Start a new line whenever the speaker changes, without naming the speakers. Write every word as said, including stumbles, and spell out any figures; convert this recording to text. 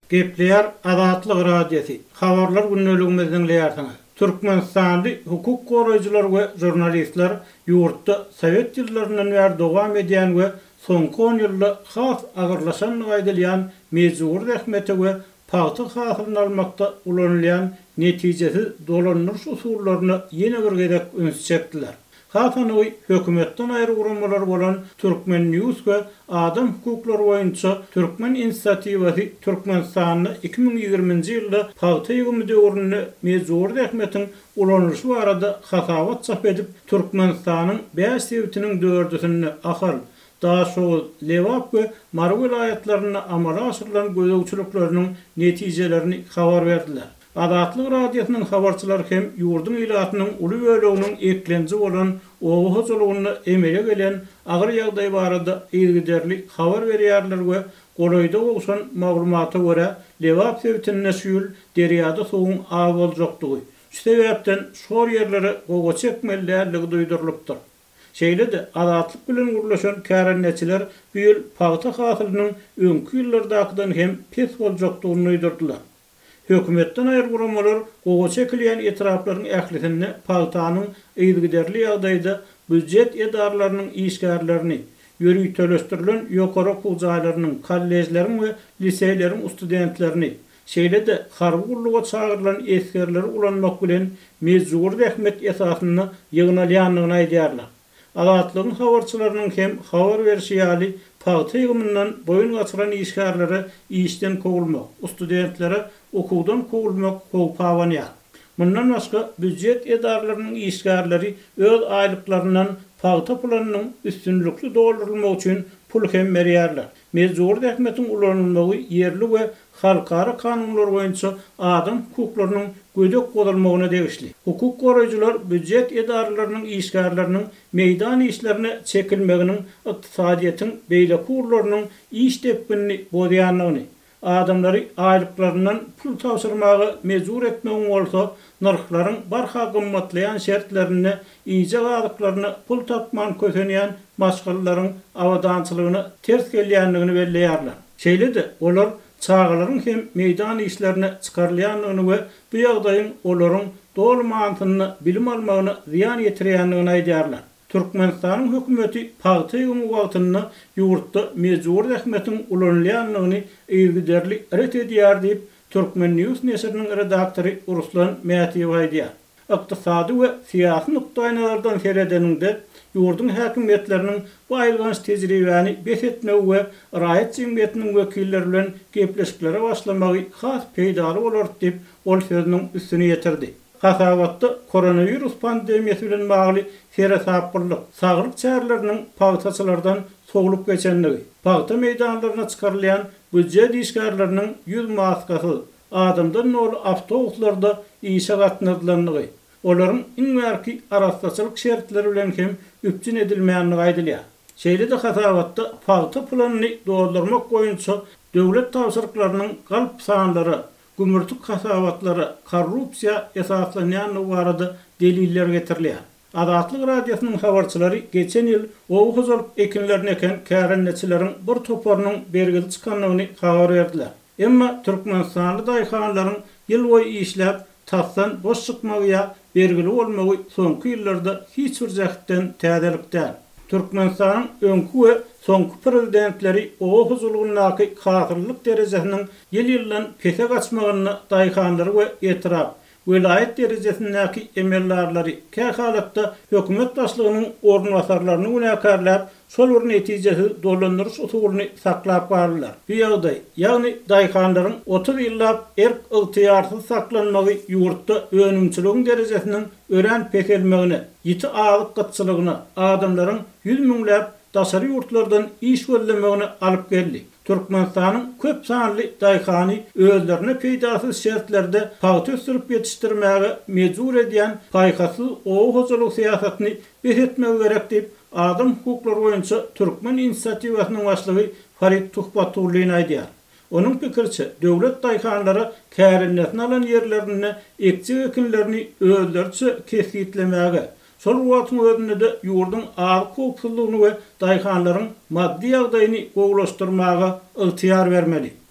Gepleýär Azatlyk radiosi. Habarlar günnäligimizden leýärsiňiz. Türkmenistanly hukuk goraýjylar we jurnalistler ýurtda Sowet ýyllarynyň bäri dowam edýän we soňky on ýylda has agyrlaşan gaýdylýan mejbur rehmeti we paýty hasylyny almakda ulanylýan netijesi dolanýyş usullaryny ýene bir gerek öňe çekdiler. Hatanyň hökümetden aýry gurumlar bolan Türkmen News we Adam hukuklary boýunça Türkmen inisiatiwasy Türkmenistanyň iki bin ýygrimiňji ýylda paýta ýygymy döwründe mejbur rehmetiň ulanýyşy barada hasawat çap edip Türkmenistanyň beş sewtiniň dördüsini ahal daha şol Lewap we Mary vilayatlaryna amala aşyrylan gözlegçilikleriniň netijelerini habar berdiler. Azatlyk radiosynyň habarçylary hem ýurdun ilatynyň uly böleginiň eklenji bolan owu hojulugyny emele gelen agyr ýagdaý barada ýergiderli habar berýärler we golaýda bolsan maglumata görä Lewap sewtine süýül derýada soňuň aý boljakdygy. Şu sebäpden şol ýerlere gowa çekmeliligi duýdurylypdyr. Şeýle-de azatlyk bilen gurulýan kärenneçiler bu ýyl paýta hasylynyň öňkü ýyllardakydan hem pes boljakdygyny duýdurdylar. Hökümetden aýry gurumlar gowa çekilýän etraplaryň ählisini paýtanyň ýergiderli ýagdaýda büdjet edarlarynyň işgärlerini, ýöri töleşdirilen ýokary okuw jaýlarynyň kollejleriň we liseýleriň studentlerini, şeýle-de harby guruluga çagyrylan eskerleri ulanmak bilen mejbur rehmet esasyny ýygnalýanlygyny aýdýarlar. Azatlygyň habarçylarynyň hem habar berişi ýaly paýta ýygymyndan boyun gaçyran işgärlere işden kowulmak, studentlere okuwdan kowulmak howpawanýar. Mundan başga büdjet edarlarynyň işgärleri öz aýlyklaryndan paýta planynyň üstünlükli doldurulmak üçin pul hem berýärler. Mejbur rehmetiň ulanylmagy ýerli we halkara kanunlar boýunça adam hukuklarynyň gödek bolmagyna degişli. Hukuk goraýjylar büdjet edarlarynyň işgärleriniň meýdan işlerine çekilmeginiň ykdysadyýetin beýle kurlarynyň iş tepkini bolýanlygyny, adamlary aýlyklaryndan pul tapşyrmagy mejbur etmegi bolsa, narhlaryň barha gymmatlaýan şertlerini, iýje gadyklaryny pul tapman kösenýän maşgallaryň awadançylygyny ters gelýänligini belleýärler. Şeýle-de olar çağalaryň hem meýdan işlerine çykarylýanlygyny we bu ýagdaýyň olaryň dolmantyny bilim almagyny ziýan ýetirýänligini aýdýarlar. Türkmenistanyň hökümeti paýta ýygymy wagtyny ýurtda mejbur rehmetiň ulanylýanlygyny ýergiderli ret edýär diýip Türkmen News nesriniň redaktory Ruslan Mätiýew aýdýar. Ykdysady we syýasy nukdaýlardan seredeninde ýurdun häkimetleriniň bu aýlgans tejribäni besetmegi we raýat jemgyýetiniň wekilleri bilen gepleşiklere başlamagy has peýdaly bolar diýip ol sözüniň üstüne ýetirdi. Hasawatda koronavirus pandemiýasy bilen bagly serasaplyk, saglyk çäreleriniň paýtaçylardan soglup geçenligi, paýta meýdanlaryna çykarylýan büdjet işgärleriniň ýüz maskasy, adamdan ol awtobuslarda işe gatnaşylanlygy, olaryň iň märki araççylyk şertleri bilen hem üpçün edilmeýänligi aýdylýar. Şeýle-de hasawatda paýta planyny doldurmak boýunça döwlet tapşyryklarynyň galp sanlary, gümürtük hasawatlary, korrupsiýa esaslanýanlygy barada deliller getirilýär. Azatlyk radiosynyň habarçylary geçen ýyl owu hojalyk ekinlerini eken kärenneçileriň bir toparynyň bergili çykanlygyny habar berdiler. Emma Türkmenistanly daýhanlaryň ýyl boýy işläp tasdan boş çykmagy bergili bolmagy soňky ýyllarda hiç bir jähitden täzelikdär. Türkmenistanyň öňkü we soňky prezidentleri owu huzurlugynyň hasyrlyk derejesiniň ýyl-ýyldan pese gaçmagyny daýhanlary we etirap vilayet derejesindäki emellarlary kä halatda hökümet başlygynyň ornwasarlaryny günäkärläp, şol bir netijesi dolandyryş usulyny saklap bardylar. Bu ýagdaý, ýagny daýhanlaryň otuz ýyllap erk ygtyýarsyz saklanmagy ýurtda önümçiligiň derejesiniň ören pekelmegine, ýiti alyk gatçylygyna, adamlaryň ýüz miňläp daşary ýurtlardan iş wellemegine alyp geldi. Türkmenistanyň köp sanly daýhany özlerine peýdasyz şertlerde paýta ösürip ýetişdirmäge mejbur edýän paýhasy owu hojalyk syýasatyny besetmegi gerek diýip adam hukuklary boýunça Türkmen inisiatiwasynyň başlygy Farid Tuhbatullyn aýdýar. Onuň pikirçe, döwlet daýhanlary kärennesini alan ýerlerini, ekçi ekinlerini özlerçe kesgitlemäge, şol wagtyň özünde de ýurdun agy hukuklygyny we daýhanlaryň maddi ýagdaýyny gowlaşdyrmaga ygtyýar bermeli.